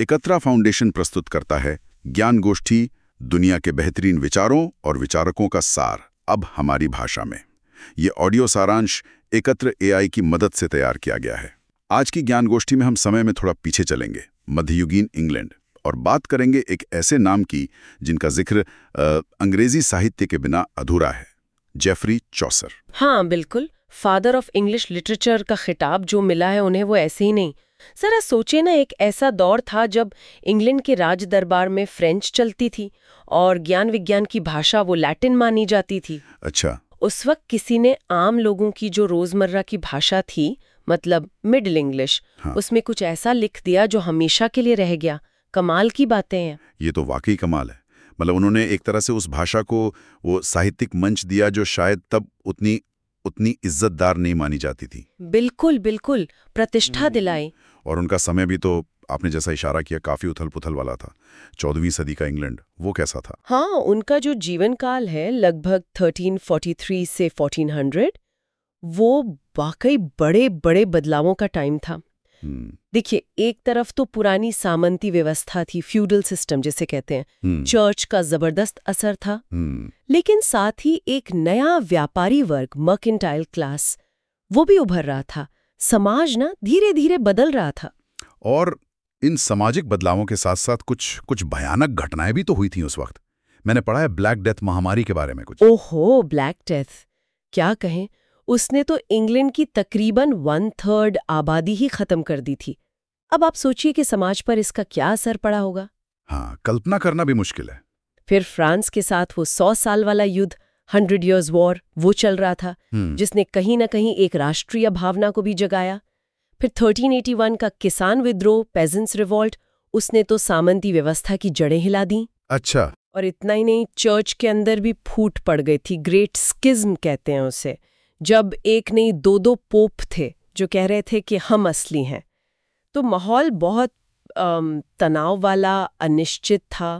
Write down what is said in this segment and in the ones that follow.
एकत्रा foundation प्रस्तुत करता है ज्ञान गोष्ठी, दुनिया के बेहतरीन विचारों और विचारकों का सार, अब हमारी भाषा में। ये ऑडियो सारांश एकत्र एआई की मदद से तैयार किया गया है। आज की ज्ञान गोष्ठी में हम समय में थोड़ा पीछे चलेंगे, मध्ययुगीन इंग्लैंड, और बात करेंगे एक ऐसे नाम की जिनका जिक्र अंग्रेजी साहित्य के बिना अधूरा है, जेफरी चॉसर। हाँ बिल्कुल, फादर ऑफ इंग्लिश लिटरेचर का खिताब जो मिला है उन्हें वो ऐसे ही नहीं। जरा सोचे ना, एक ऐसा दौर था जब इंग्लैंड के राज दरबार में फ्रेंच चलती थी और ज्ञान विज्ञान की भाषा वो लैटिन मानी जाती थी। अच्छा। उस वक्त किसी ने आम लोगों की जो रोजमर्रा की भाषा थी, मतलब मिडिल इंग्लिश, हाँ। उसमें कुछ ऐसा लिख दिया जो हमेशा के लिए रह गया। कमाल की बातें हैं। ये तो वाकई कमाल है। मतलब उन्होंने एक तरह से उस भाषा को वो साहित्यिक मंच दिया जो शायद तब उतनी इज्जतदार नहीं मानी जाती थी। बिल्कुल बिल्कुल, प्रतिष्ठा दिलाई। और उनका समय भी तो आपने जैसा इशारा किया काफी उथल पुथल वाला था। 14वीं सदी का इंग्लैंड वो कैसा था? हाँ, उनका जो जीवन काल है लगभग 1343 से 1400, वो वाकई बड़े बड़े बदलावों का टाइम था। देखिए, एक तरफ तो पुरानी सामंती व्यवस्था थी, फ्यूडल सिस्टम जिसे कहते हैं, चर्च का जबरदस्त असर था, लेकिन साथ ही एक नया व्यापारी वर्ग, मर्केंटाइल क्लास, वो भी उभर रहा था। समाज ना धीरे धीरे बदल रहा था। और इन सामाजिक बदलावों के साथ साथ कुछ भयानक घटनाएं भी तो हुई थी उस वक्त। मैंने पढ़ा है ब्लैक डेथ महामारी के बारे में कुछ। ओहो, ब्लैक डेथ, क्या कहें, उसने तो इंग्लैंड की तकरीबन 1/3 आबादी ही खत्म कर दी थी। अब आप सोचिए कि समाज पर इसका क्या असर पड़ा होगा। हाँ, कल्पना करना भी मुश्किल है। फिर फ्रांस के साथ वो 100 साल वाला युद्ध, 100 Years War, वो चल रहा था, जिसने कहीं न कहीं एक राष्ट्रीय भावना को भी जगाया। फिर 1381 का किसान विद्रोह, पेजेंट्स रिवॉल्ट, उसने तो सामंती व्यवस्था की जड़ें हिला दी। अच्छा। और इतना ही नहीं, चर्च के अंदर भी फूट पड़ गई थी, ग्रेट स्किज्म कहते हैं उसे, जब एक नहीं दो पोप थे जो कह रहे थे कि हम असली हैं। तो माहौल बहुत तनाव वाला, अनिश्चित था।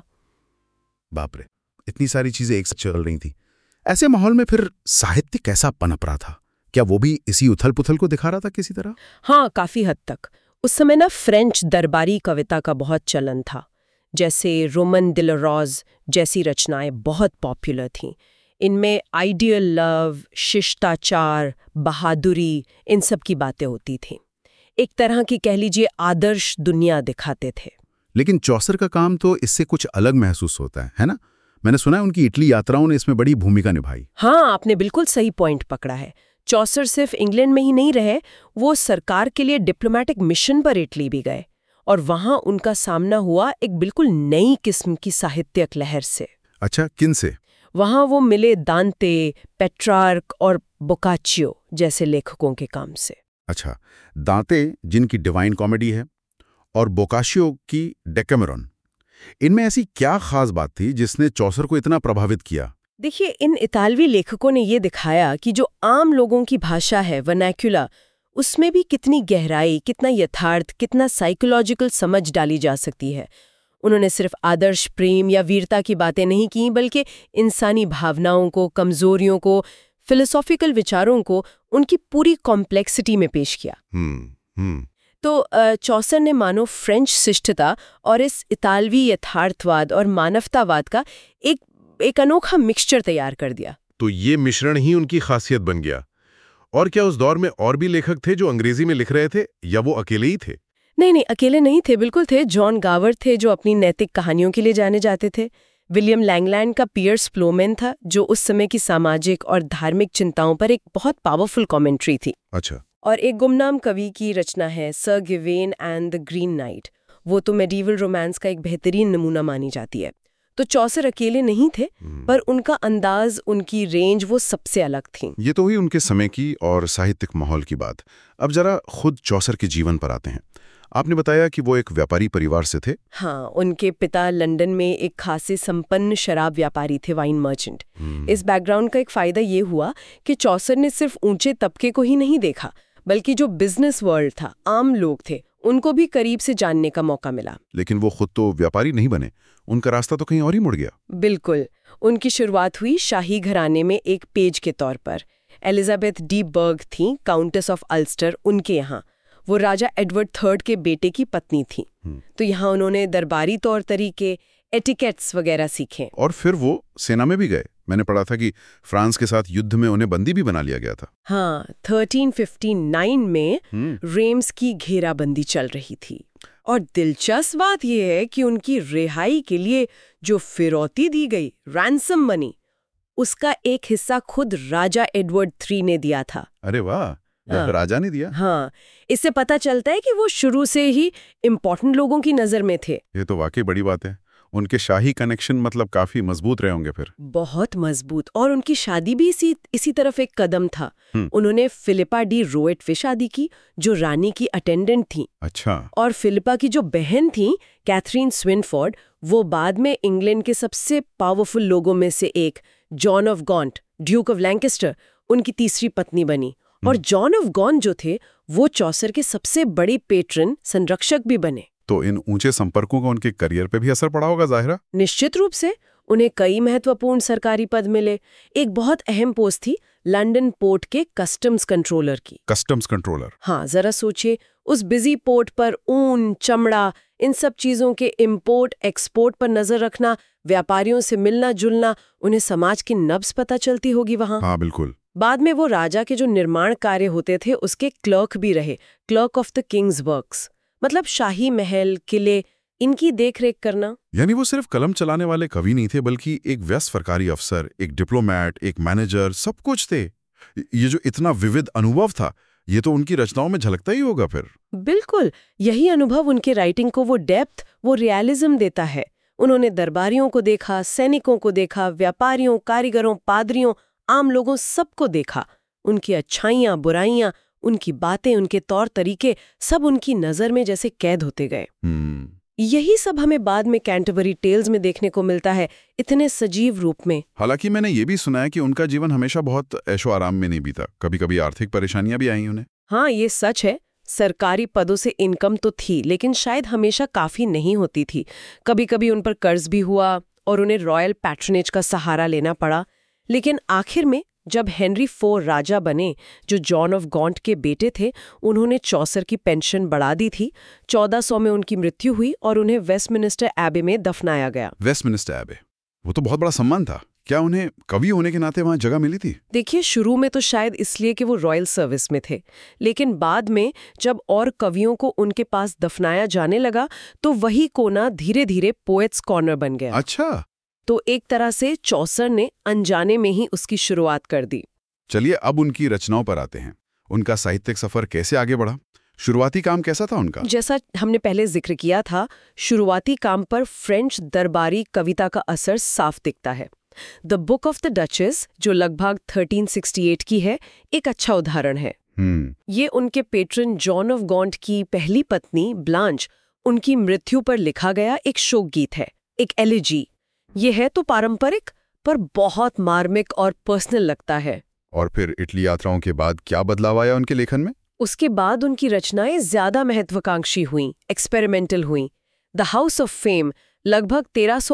बाप रे, इतनी सारी चीजें एक साथ चल रही थी। ऐसे माहौल में फिर साहित्य कैसा पनप रहा था? क्या वो भी इसी उथल पुथल को दिखा रहा था किसी तरह? हाँ, काफी हद तक। उस समय ना फ्रेंच दरबारी कविता का बहुत चलन था, जैसे रोमन दिलरोज जैसी रचनाएं बहुत पॉपुलर थीं। इनमें आइडियल लव, शिष्टाचार, बहादुरी, इन सब की बातें होती थीं। एक तरह की कह लीजिए आदर्श दुनिया दिखाते थे। लेकिन चौसर का काम तो इससे कुछ अलग महसूस होता है ना? मैंने सुना है उनकी इटली यात्राओं ने इसमें बड़ी भूमिका निभाई। हाँ, आपने बिल्कुल सही पॉइंट पकड़ा है। चौसर सिर्फ इंग्लैंड में ही नहीं रहे, वो सरकार के लिए डिप्लोमेटिक मिशन पर इटली भी गए, और वहां उनका सामना हुआ एक बिल्कुल नई किस्म की साहित्यिक लहर से। अच्छा, किन से? वहां वो मिले दांते, पेट्रार्क और बोकाचियो जैसे लेखकों के काम से। अच्छा, दांते जिनकी डिवाइन कॉमेडी है और बोकाशियो की डेकामेरॉन, इनमें ऐसी क्या खास बात थी जिसने चौसर को इतना प्रभावित किया? देखिए, इन इतालवी लेखकों ने ये दिखाया कि जो आम लोगों की भाषा है, वर्नाक्युला, उसमें भी कितनी गहराई, कितना यथार्थ, कितना साइकोलॉजिकल समझ डाली जा सकती है। उन्होंने सिर्फ आदर्श प्रेम या वीरता की बातें नहीं की, बल्कि इंसानी भावनाओं को, कमजोरियों को, फिलोसॉफिकल विचारों को उनकी पूरी कॉम्प्लेक्सिटी में पेश किया। तो चौसर ने मानो फ्रेंच शिष्टता और इस इतालवी यथार्थवाद और मानवतावाद का एक अनोखा मिक्सचर तैयार कर दिया। तो ये मिश्रण ही उनकी खासियत बन गया। और क्या उस दौर में और भी लेखक थे जो अंग्रेजी में लिख रहे थे, या वो अकेले ही थे? नहीं, अकेले नहीं थे, बिल्कुल थे। जॉन गावर्ड थे जो अपनी नैतिक कहानियों के लिए जाने जाते थे। विलियम लैंगलैंड का पियर्स प्लोमेन था जो उस समय की सामाजिक और धार्मिक चिंताओं पर एक बहुत पावरफुल कमेंट्री थी। अच्छा। और एक गुमनाम कवि की रचना है sir Gawain and the green knight, वो तो मेडिवल रोमांस का एक बेहतरीन नमूना मानी जाती है। तो चौसर अकेले नहीं थे, पर उनका अंदाज, उनकी रेंज वो सबसे अलग थी। ये तो हुई उनके समय की और साहित्यिक माहौल की बात। अब जरा खुद चौसर के जीवन पर आते हैं। आपने बताया कि वो एक व्यापारी परिवार से थे। हाँ, उनके पिता लंदन में एक खासे संपन्न शराब व्यापारी थे, वाइन मर्चेंट। इस बैकग्राउंड का एक फायदा ये हुआ कि चौसर ने सिर्फ ऊंचे तबके को ही नहीं देखा, बल्कि जो बिजनेस वर्ल्ड था, आम लोग थे, उनको भी करीब से जानने का मौका मिला। लेकिन वो खुद तो व्यापारी नहीं बने, उनका रास्ता तो कहीं और ही मुड़ गया। बिल्कुल, उनकी शुरुआत हुई शाही घराने में एक पेज के तौर पर। एलिजाबेथ डी बर्ग थी, काउंटेस ऑफ अल्स्टर, उनके यहाँ। वो राजा एडवर्ड थर्ड के बेटे की पत्नी थी। तो यहाँ उन्होंने दरबारी तौर तरीके, एटिकेट्स वगैरह सीखे। और फिर वो सेना में भी गए। मैंने पढ़ा था कि फ्रांस के साथ युद्ध में उन्हें बंदी भी बना लिया गया था। हाँ, 1359 में रेम्स की घेराबंदी चल रही थी। और दिलचस्प बात यह है कि उनकी रिहाई के लिए जो फिरौती दी गई, रैंसम मनी, उसका एक हिस्सा खुद राजा एडवर्ड III ने दिया था। अरे वाह, हाँ। राजा ने दिया। हाँ, इससे पता चलता है कि वो शुरू से ही इम्पोर्टेंट लोगों की नजर में थे। ये तो वाकई बड़ी बात है। उनके शाही कनेक्शन मतलब काफी मजबूत रहे होंगे फिर। बहुत मजबूत। और उनकी शादी भी इसी तरफ एक कदम था। उन्होंने फिलिपा डी रोएट से शादी की, जो रानी की अटेंडेंट थी। अच्छा। और फिलिपा की जो बहन थी कैथरीन स्विनफोर्ड, वो बाद में इंग्लैंड के सबसे पावरफुल लोगों में से एक, John of Gaunt, duke of Lancaster, उनकी तीसरी पत्नी बनी। और जॉन ऑफ गॉन्ट जो थे वो चौसर के सबसे बड़े पेट्रन, संरक्षक भी बने। तो इन ऊंचे संपर्कों का उनके करियर पे भी असर पड़ा होगा जाहिरा। निश्चित रूप से। उन्हें कई महत्वपूर्ण सरकारी पद मिले। एक बहुत अहम पोस्ट थी लंदन पोर्ट के कस्टम्स कंट्रोलर की। Customs controller? हाँ, जरा सोचिए, उस बिजी पोर्ट पर ऊन, चमड़ा, इन सब चीजों के इंपोर्ट एक्सपोर्ट पर नजर रखना, व्यापारियों से मिलना जुलना, उन्हें समाज की नब्ज पता चलती होगी वहां। हाँ बिल्कुल। बाद में वो राजा के जो निर्माण कार्य होते थे उसके क्लर्क भी रहे, clerk of the King's Works, मतलब शाही महल, किले, इनकी देखरेख करना। यानी वो सिर्फ कलम चलाने वाले कवि नहीं थे, बल्कि एक व्यस्त सरकारी अफसर, एक डिप्लोमैट, एक मैनेजर, सब कुछ थे। ये जो इतना विविध अनुभव था, ये तो उनकी रचनाओं में झलकता ही होगा फिर। बिल्कुल, यही अनुभव उनके राइटिंग को वो डेप्थ, वो रियलिज्म देता है। उन्होंने दरबारियों को देखा, सैनिकों को देखा, व्यापारियों, कारीगरों, पादरियों, आम लोगों, सबको देखा। उनकी अच्छाइयाँ, बुराइयाँ, उनकी बातें, उनके तौर तरीके, सब उनकी नजर में जैसे कैद होते गए। यही सब हमें बाद में कैंटरबरी टेल्स में देखने को मिलता है, इतने सजीव रूप में। हालांकि मैंने ये भी सुना है कि उनका जीवन हमेशा बहुत ऐशो आराम में नहीं बीता, कभी कभी आर्थिक परेशानियां भी आई उन्हें। हाँ, ये सच है। सरकारी पदों से इनकम तो थी, लेकिन शायद हमेशा काफी नहीं होती थी। कभी कभी उन पर कर्ज भी हुआ और उन्हें रॉयल पैट्रनेज का सहारा लेना पड़ा। लेकिन आखिर में जब हेनरी IV राजा बने, जो जॉन ऑफ गॉन्ट के बेटे थे, उन्होंने चौसर की पेंशन बढ़ा दी थी। 1400 में उनकी मृत्यु हुई और उन्हें वेस्टमिनिस्टर एबे में दफनाया गया। वेस्टमिनिस्टर एबे, वो तो बहुत बड़ा सम्मान था। क्या उन्हें कवि होने के नाते वहां जगह मिली थी? देखिए, शुरू में तो शायद इसलिए कि वो रॉयल सर्विस में थे, लेकिन बाद में जब और कवियों को उनके पास दफनाया जाने लगा, तो वही कोना धीरे धीरे पोएट्स कॉर्नर बन गया। अच्छा। तो एक तरह से चौसर ने अनजाने में ही उसकी शुरुआत कर दी। चलिए अब उनकी रचनाओं पर आते हैं। उनका साहित्यिक सफर कैसे आगे बढ़ा? शुरुआती काम कैसा था उनका? जैसा हमने पहले जिक्र किया था, शुरुआती काम पर फ्रेंच दरबारी कविता का असर साफ दिखता है। The Book of the Duchess, जो लगभग 1368 की है, एक अच्छा उदाहरण है। ये उनके पेट्रन जॉन ऑफ गॉन्ट की पहली पत्नी ब्लांच, उनकी मृत्यु पर लिखा गया एक शोक गीत है, एक एलिजी। ये है तो पारंपरिक, पर बहुत मार्मिक और पर्सनल लगता है। और फिर इटली यात्राओं के बाद क्या बदलाव आया उनके लेखन में? उसके बाद उनकी रचनाएं ज्यादा महत्वाकांक्षी हुईं, एक्सपेरिमेंटल हुईं। द हाउस ऑफ फेम लगभग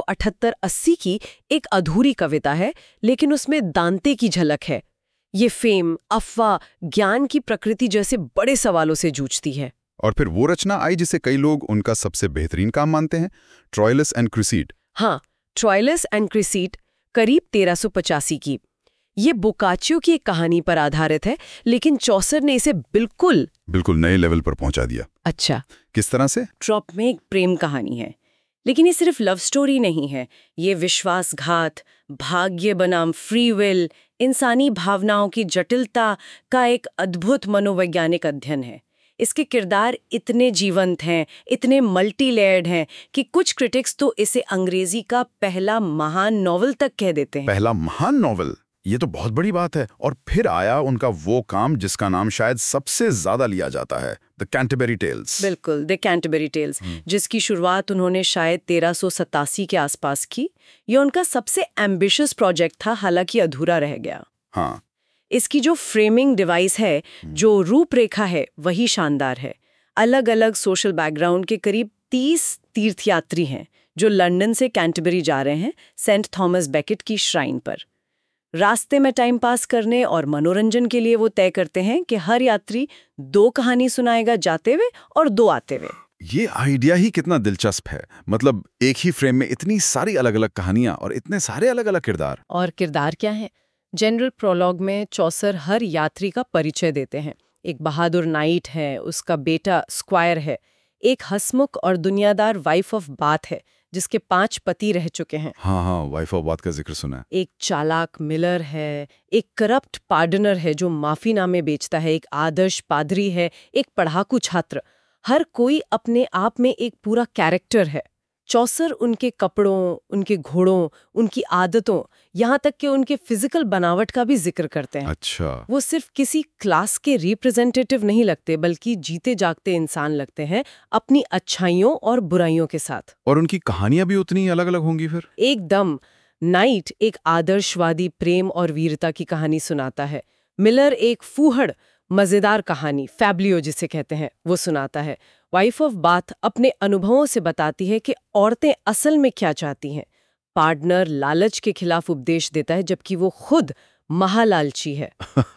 1378-80 की एक अधूरी कविता है, लेकिन उसमें दांते की झलक है। ये फेम, अफवाह, ज्ञान की प्रकृति जैसे बड़े सवालों से जूझती है। और फिर वो रचना आई जिसे कई लोग उनका सबसे बेहतरीन काम मानते हैं, ट्रोइलस एंड क्रिसीड। हाँ, ट्रोइलस एंड क्रिसीड, करीब 1385 की। ये बोकाचियो की एक कहानी पर आधारित है, लेकिन चौसर ने इसे बिल्कुल नए लेवल पर पहुंचा दिया। अच्छा, किस तरह से? ट्रॉप में एक प्रेम कहानी है, लेकिन ये सिर्फ लव स्टोरी नहीं है। ये विश्वासघात, भाग्य बनाम फ्री विल, इंसानी भावनाओं की जटिलता का एक अद्भुत मनोवैज्ञानिक अध्ययन है। इसके किरदार इतने जीवंत हैं, इतने मल्टी लेयर्ड हैं कि कुछ क्रिटिक्स तो इसे अंग्रेजी का पहला महान नॉवल तक कह देते हैं। पहला महान नॉवल, ये तो बहुत बड़ी बात है। और फिर आया उनका वो काम जिसका नाम शायद सबसे ज्यादा लिया जाता है, द कैंटरबरी टेल्स। बिल्कुल, द कैंटरबरी टेल्स, जिसकी शुरुआत उन्होंने शायद 1387 के आसपास की। ये उनका सबसे एम्बिशियस प्रोजेक्ट था, हालांकि अधूरा रह गया। हाँ, इसकी जो फ्रेमिंग डिवाइस है, जो रूपरेखा है, वही शानदार है। अलग अलग सोशल बैकग्राउंड के करीब 30 तीर्थयात्री हैं जो लंदन से कैंटरबरी जा रहे हैं सेंट थॉमस बेकेट की श्राइन पर। रास्ते में टाइम पास करने और मनोरंजन के लिए वो तय करते हैं कि हर यात्री 2 कहानी सुनाएगा जाते हुए और 2 आते हुए। ये आइडिया ही कितना दिलचस्प है। मतलब एक ही फ्रेम में इतनी सारी अलग अलग कहानियां और इतने सारे अलग अलग किरदार। और किरदार क्या है? जनरल प्रोलॉग में चौसर हर यात्री का परिचय देते हैं। एक बहादुर नाइट है, उसका बेटा स्क्वायर है, एक हंसमुख और दुनियादार वाइफ ऑफ बाथ है जिसके 5 पति रह चुके हैं। हाँ, वाइफ ऑफ बात का जिक्र सुना है। एक चालाक मिलर है, एक करप्ट पार्डनर है जो माफीनामे बेचता है, एक आदर्श पादरी है, एक पढ़ाकू छात्र। हर कोई अपने आप में एक पूरा कैरेक्टर है। चौसर उनके कपड़ों, उनके घोड़ों, उनकी आदतों, यहाँ तक कि उनके फिजिकल बनावट का भी जिक्र करते हैं। अच्छा। वो सिर्फ किसी क्लास के रिप्रेजेंटेटिव नहीं लगते, बल्कि जीते जागते इंसान लगते हैं अपनी अच्छाइयों और बुराइयों के साथ। और उनकी कहानियां भी उतनी अलग अलग होंगी फिर? एकदम। नाइट एक आदर्शवादी प्रेम और वीरता की कहानी सुनाता है। मिलर एक फूहड़ मजेदार कहानी, फैब्लियो जिसे कहते हैं, वो सुनाता है। वाइफ ऑफ बाथ अपने अनुभवों से बताती है कि औरतें असल में क्या चाहती हैं। पार्टनर लालच के खिलाफ उपदेश देता है, जबकि वो खुद महालालची है।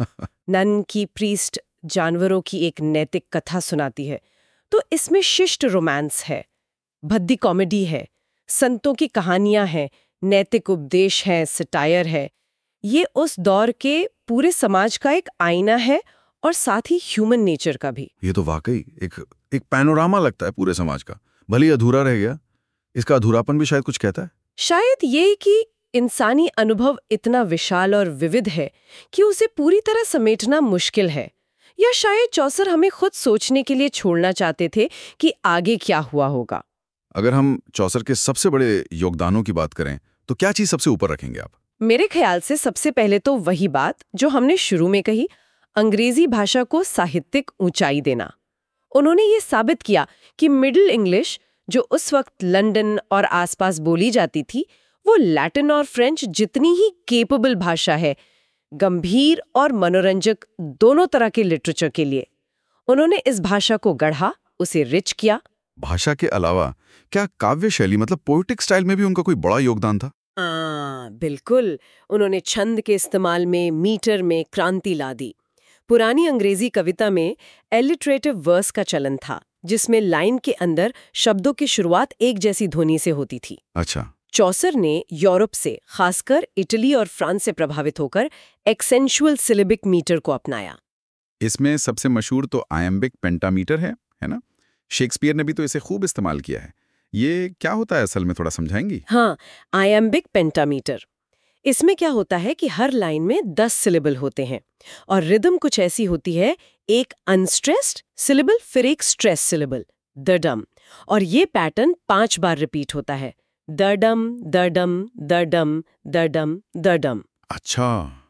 नन की प्रीस्ट जानवरों की एक नैतिक कथा सुनाती है। तो इसमें शिष्ट रोमांस है, भद्दी कॉमेडी है, संतों की कहानियां हैं, नैतिक उपदेश है, सटायर है। ये उस दौर के पूरे समाज का एक आईना है और साथ ही ह्यूमन नेचर का भी। ये तो वाकई एक पैनोरामा लगता है पूरे समाज का। भले ही अधूरा रह गया, इसका अधूरापन भी शायद कुछ कहता है। शायद ये कि इंसानी अनुभव इतना विशाल और विविध है कि उसे पूरी तरह समेटना मुश्किल है। या शायद चौसर हमें खुद सोचने के लिए छोड़ना चाहते थे कि आगे क्या हुआ होगा। अगर हम चौसर के सबसे बड़े योगदानों की बात करें तो क्या चीज सबसे ऊपर रखेंगे आप? मेरे ख्याल से सबसे पहले तो वही बात जो हमने शुरू में कही, अंग्रेजी भाषा को साहित्यिक ऊंचाई देना। उन्होंने ये साबित किया कि मिडिल इंग्लिश, जो उस वक्त लंदन और आसपास बोली जाती थी, वो लैटिन और फ्रेंच जितनी ही केपेबल भाषा है, गंभीर और मनोरंजक दोनों तरह के लिटरेचर के लिए। उन्होंने इस भाषा को गढ़ा, उसे रिच किया। भाषा के अलावा क्या काव्य शैली मतलब पोएटिक स्टाइल में भी उनका कोई बड़ा योगदान था? बिल्कुल। उन्होंने छंद के इस्तेमाल में, मीटर में क्रांति ला दी। पुरानी अंग्रेजी कविता में एलिटरेटिव वर्स का चलन था, जिसमें लाइन के अंदर शब्दों की शुरुआत एक जैसी ध्वनि से होती थी। अच्छा। चौसर ने यूरोप से, खासकर इटली और फ्रांस से प्रभावित होकर एक्सेंशुअल सिलेबिक मीटर को अपनाया। इसमें सबसे मशहूर तो आयम्बिक पेंटामीटर है ना? शेक्सपियर ने भी तो इसे खूब इस्तेमाल किया है। ये क्या होता है असल में, थोड़ा समझाएंगी? हाँ, आयम्बिक पेंटामीटर। इसमें क्या होता है कि हर लाइन में 10 सिलेबल होते हैं और रिदम कुछ ऐसी होती है, एक अनस्ट्रेस्ड सिलेबल फिर एक स्ट्रेस सिलेबल, दडम, और ये पैटर्न 5 बार रिपीट होता है, दडम दडम दडम दडम दडम। अच्छा,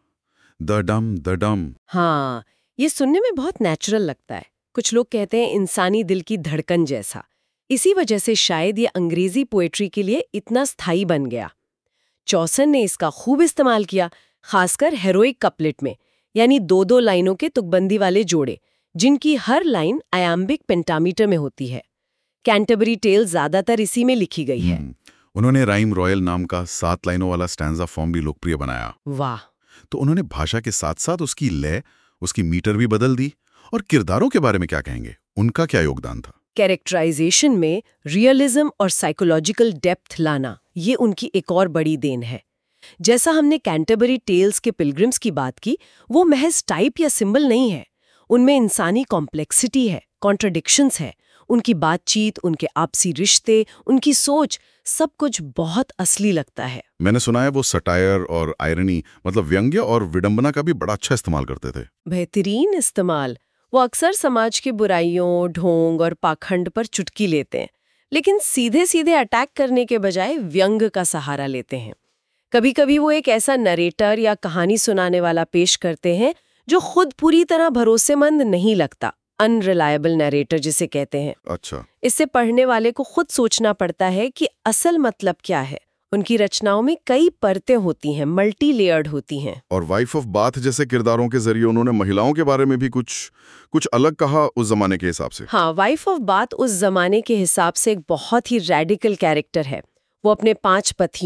दडम दडम। हाँ, ये सुनने में बहुत नेचुरल लगता है। कुछ लोग कहते हैं इंसानी दिल की धड़कन जैसा। इसी वजह से शायद ये अंग्रेजी पोएट्री के लिए इतना स्थायी बन गया। चौसर ने इसका खूब इस्तेमाल किया, खासकर हेरोइक कपलेट में, यानी 2-2 लाइनों के तुकबंदी वाले जोड़े, जिनकी हर लाइन आयम्बिक पेंटामीटर में होती है। कैंटरबरी टेल ज्यादातर इसी में लिखी गई है। उन्होंने राइम रॉयल नाम का 7 लाइनों वाला स्टैंजा फॉर्म भी लोकप्रिय बनाया। वाह। तो उन्होंने भाषा के साथ साथ उसकी लय, उसकी मीटर भी बदल दी। और किरदारों के बारे में क्या कहेंगे, उनका क्या योगदान था? कैरेक्टराइजेशन में रियलिज्म और साइकोलॉजिकल डेप्थ लाना, ये उनकी एक और बड़ी देन है। जैसा हमने कैंटरबरी टेल्स के पिलग्रिम्स की बात की, वो महज टाइप या सिंबल नहीं है। उनमें इंसानी कॉम्प्लेक्सिटी है, कॉन्ट्रडिक्शंस है, उनकी बातचीत, उनके आपसी रिश्ते, उनकी सोच, सब कुछ बहुत असली लगता है। मैंने सुना है वो सटायर और आयरनी मतलब व्यंग्य और विडंबना का भी बड़ा अच्छा इस्तेमाल करते थे। बेहतरीन इस्तेमाल। वो अक्सर समाज की बुराइयों, ढोंग और पाखंड पर चुटकी लेते हैं, लेकिन सीधे सीधे अटैक करने के बजाय व्यंग का सहारा लेते हैं। कभी कभी वो एक ऐसा नरेटर या कहानी सुनाने वाला पेश करते हैं जो खुद पूरी तरह भरोसेमंद नहीं लगता, अनरिलायबल नरेटर जिसे कहते हैं। अच्छा। इससे पढ़ने वाले को खुद सोचना पड़ता है कि असल मतलब क्या है। उनकी रचनाओं में कई परतें होती हैं, मल्टी लेयर्ड होती हैं। और वाइफ ऑफ बाथ जैसे किरदारों के जरिए उन्होंने महिलाओं के बारे में भी कुछ अलग कहा उस जमाने के हिसाब से। हाँ, वाइफ ऑफ बाथ उस जमाने के हिसाब से एक बहुत ही रैडिकल कैरेक्टर है। वो अपने 5 पतियों,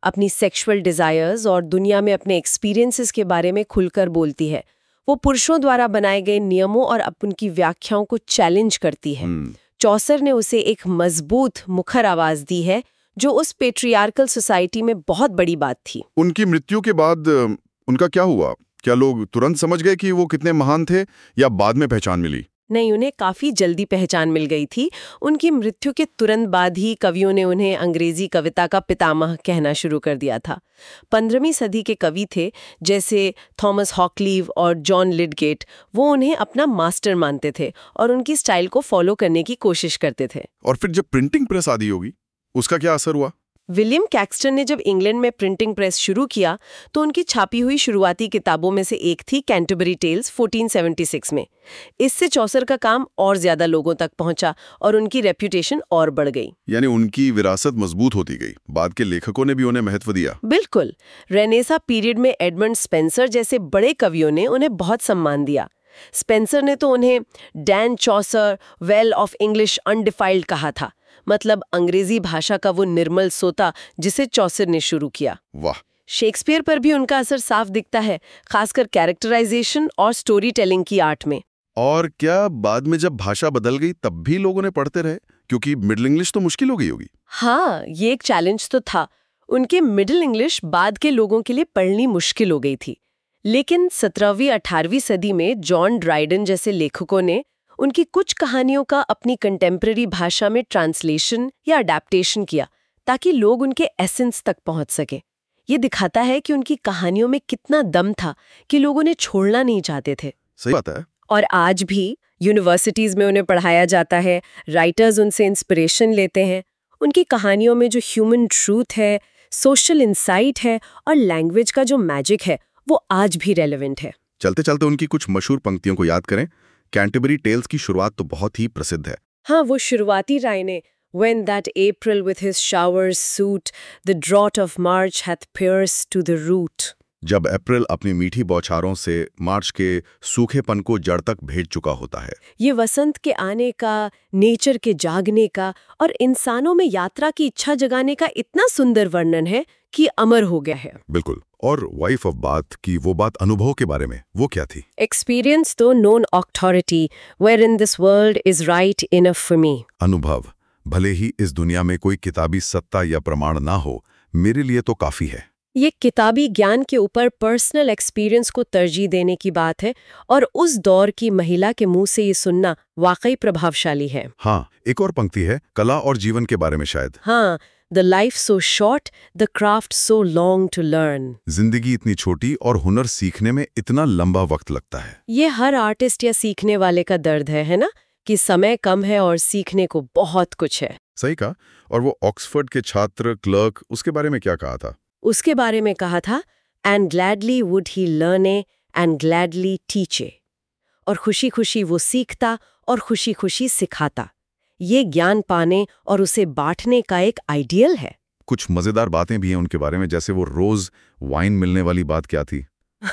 अपनी सेक्सुअल डिजायर्स और दुनिया में अपने एक्सपीरियंसेस के बारे में खुलकर बोलती है। वो पुरुषों द्वारा बनाए गए नियमों और उनकी व्याख्याओं को चैलेंज करती है। चौसर ने उसे एक मजबूत मुखर आवाज दी है, जो उस पेट्रियार्कल सोसाइटी में बहुत बड़ी बात थी। उनकी मृत्यु के बाद उनका क्या हुआ? क्या लोग तुरंत समझ गए कि वो कितने महान थे या बाद में पहचान मिली? नहीं, उन्हें काफी जल्दी पहचान मिल गई थी। उनकी मृत्यु के तुरंत बाद ही कवियों ने उन्हें अंग्रेजी कविता का पितामह कहना शुरू कर दिया था। 15वीं सदी के कवि थे जैसे थॉमस हॉकलीव और जॉन लिडगेट, वो उन्हें अपना मास्टर मानते थे और उनकी स्टाइल को फॉलो करने की कोशिश करते थे। और फिर जब प्रिंटिंग प्रेस आदि होगी, उसका क्या असर हुआ? विलियम कैक्सटन ने जब इंग्लैंड में प्रिंटिंग प्रेस शुरू किया तो उनकी छापी हुई शुरुआती किताबों में से एक थी कैंटरबरी टेल्स 1476 में। इससे चौसर का काम और ज्यादा लोगों तक पहुंचा और उनकी रेप्यूटेशन और बढ़ गई। यानी उनकी विरासत मजबूत होती गई। बाद के लेखकों ने भी उन्हें महत्व दिया। बिल्कुल। रेनेसा पीरियड में एडमंड स्पेंसर जैसे बड़े कवियों ने उन्हें बहुत सम्मान दिया। स्पेंसर ने तो उन्हें Dan Chaucer well of English undefiled कहा था, मतलब अंग्रेजी भाषा का वो निर्मल सोता जिसे चौसर ने शुरू किया। वाह। शेक्सपियर पर भी उनका असर साफ दिखता है, खासकर कैरेक्टराइजेशन और स्टोरी टेलिंग की आर्ट में। और क्या बाद में जब भाषा बदल गई तब भी लोगों ने पढ़ते रहे? क्योंकि मिडिल इंग्लिश तो मुश्किल हो गई होगी। हाँ, ये एक चैलेंज तो था। उनके मिडिल इंग्लिश बाद के लोगों के लिए पढ़नी मुश्किल हो गई थी। लेकिन 17वीं 18वीं सदी में जॉन ड्राइडन जैसे लेखकों ने उनकी कुछ कहानियों का अपनी कंटेम्प्रेरी भाषा में ट्रांसलेशन या अडैप्टेशन किया, ताकि लोग उनके एसेंस तक पहुंच सके। ये दिखाता है कि उनकी कहानियों में कितना दम था कि लोग उन्हें छोड़ना नहीं चाहते थे। सही बात है। और आज भी यूनिवर्सिटीज में उन्हें पढ़ाया जाता है, राइटर्स उनसे इंस्पिरेशन लेते हैं। उनकी कहानियों में जो ह्यूमन ट्रूथ है, सोशल इंसाइट है और लैंग्वेज का जो मैजिक है, वो आज भी रेलेवेंट है। चलते चलते उनकी कुछ मशहूर पंक्तियों को याद करें। कैंटरबरी टेल्स की शुरुआत तो बहुत ही प्रसिद्ध है। हाँ, वो शुरुआती लाइनें, When that April with his showers suit, the drought of March hath pierced to the root. जब अप्रैल अपनी मीठी बौछारों से मार्च के सूखेपन को जड़ तक भेज चुका होता है। ये वसंत के आने का, नेचर के जागने का और इंसानों में यात्रा की इच्छा जगाने का इतना सुंदर वर्णन है कि अमर हो गया है। बिल्कुल। और वाइफ ऑफ बाथ की वो बात अनुभव के बारे में, वो क्या थी? Experience तो known authority, wherein this world is right enough for me. अनुभव, भले ही इस दुनिया में कोई किताबी सत्ता या प्रमाण ना हो, मेरे लिए तो काफी है। ये किताबी ज्ञान के ऊपर पर्सनल एक्सपीरियंस को तरजीह देने की बात है और उस दौर की महिला के मुंह से ये सुनना वाकई प्रभावशाली है। हाँ, एक और पंक्ति है कला और जीवन के बारे में शायद। हाँ, The life so short, the craft so long to learn. जिंदगी इतनी छोटी और हुनर सीखने में इतना लंबा वक्त लगता है। ये हर आर्टिस्ट या सीखने वाले का दर्द है ना, कि समय कम है और सीखने को बहुत कुछ है। सही कहा। और वो ऑक्सफोर्ड के छात्र क्लर्क, उसके बारे में क्या कहा था? उसके बारे में कहा था, And gladly would he learn and gladly teach. और खुशी खुशी वो सीखता और खुशी खुशी सिखाता। ये ज्ञान पाने और उसे बांटने का एक आइडियल है। कुछ मजेदार बातें भी हैं उनके बारे में, जैसे वो रोज वाइन मिलने वाली बात क्या थी?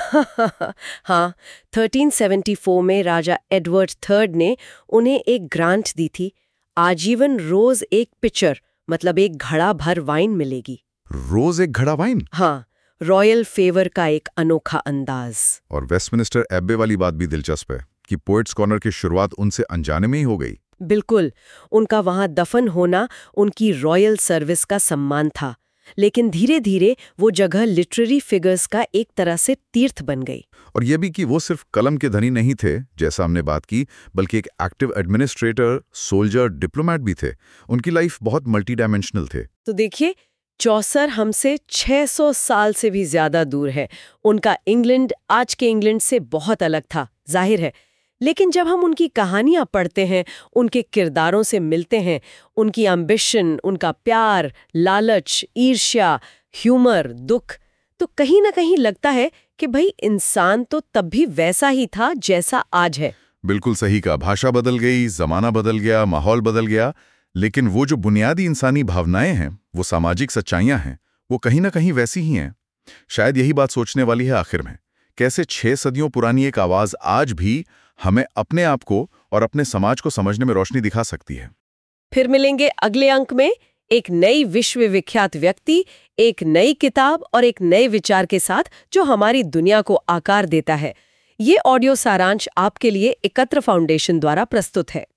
हाँ, 1374 में राजा एडवर्ड III ने उन्हें एक ग्रांट दी थी, आजीवन रोज एक पिचर, मतलब एक घड़ा भर वाइन मिलेगी। रोज एक घड़ा वाइन? हाँ, रॉयल फेवर का एक अनोखा अंदाज। और वेस्टमिनिस्टर एब्बे वाली बात भी दिलचस्प है कि पोएट्स कॉर्नर की शुरुआत उनसे अनजाने में ही हो गई। बिल्कुल, उनका वहां दफन होना उनकी रॉयल सर्विस का सम्मान था, लेकिन धीरे धीरे वो जगह लिटरेरी फिगर्स का एक तरह से तीर्थ बन गई। और ये भी कि वो सिर्फ कलम के धनी नहीं थे, जैसा हमने बात की, बल्कि एक एक्टिव एडमिनिस्ट्रेटर, सोल्जर, डिप्लोमैट भी थे। उनकी लाइफ बहुत मल्टी डायमेंशनल थे। तो देखिए, चौसर हमसे 600 साल से भी ज्यादा दूर है। उनका इंग्लैंड आज के इंग्लैंड से बहुत अलग था, जाहिर है। लेकिन जब हम उनकी कहानियां पढ़ते हैं, उनके किरदारों से मिलते हैं, उनकी एम्बिशन, उनका प्यार, लालच, ईर्ष्या, ह्यूमर, दुख, तो कहीं ना कहीं लगता है कि भाई इंसान तो तब भी वैसा ही था जैसा आज है। बिल्कुल सही कहा। भाषा बदल गई, जमाना बदल गया, माहौल बदल गया, लेकिन वो जो बुनियादी इंसानी भावनाएं हैं, वो सामाजिक सच्चाइयां हैं, वो कहीं ना कहीं वैसी ही हैं। शायद यही बात सोचने वाली है आखिर में, कैसे 6 सदियों पुरानी एक आवाज आज भी हमें अपने आप को और अपने समाज को समझने में रोशनी दिखा सकती है। फिर मिलेंगे अगले अंक में एक नई विश्व विख्यात व्यक्ति, एक नई किताब और एक नए विचार के साथ जो हमारी दुनिया को आकार देता है। ये ऑडियो सारांश आपके लिए एकत्र फाउंडेशन द्वारा प्रस्तुत है।